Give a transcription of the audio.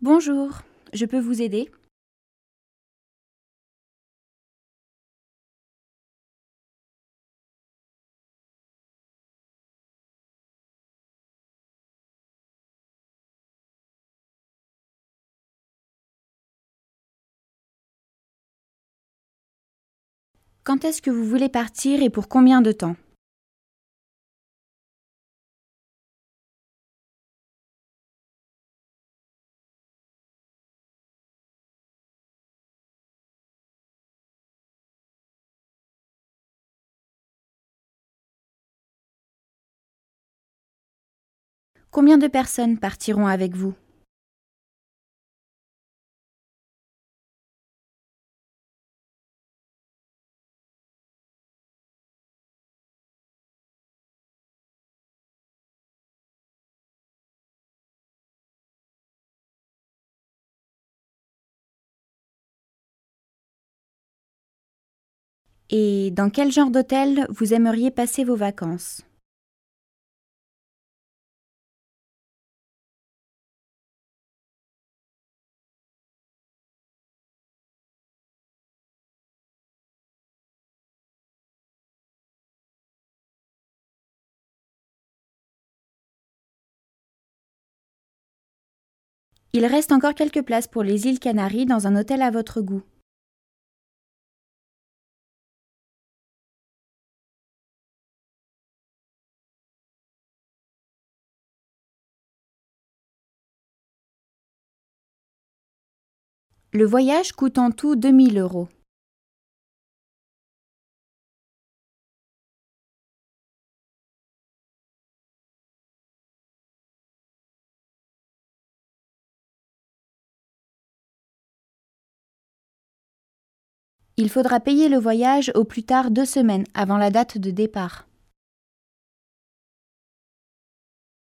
Bonjour, je peux vous aider? Quand est-ce que vous voulez partir et pour combien de temps? Combien de personnes partiront avec vous? Et dans quel genre d'hôtel vous aimeriez passer vos vacances? Il reste encore quelques places pour les îles Canaries dans un hôtel à votre goût. Le voyage coûte en tout 2 000 €. Il faudra payer le voyage au plus tard 2 semaines avant la date de départ.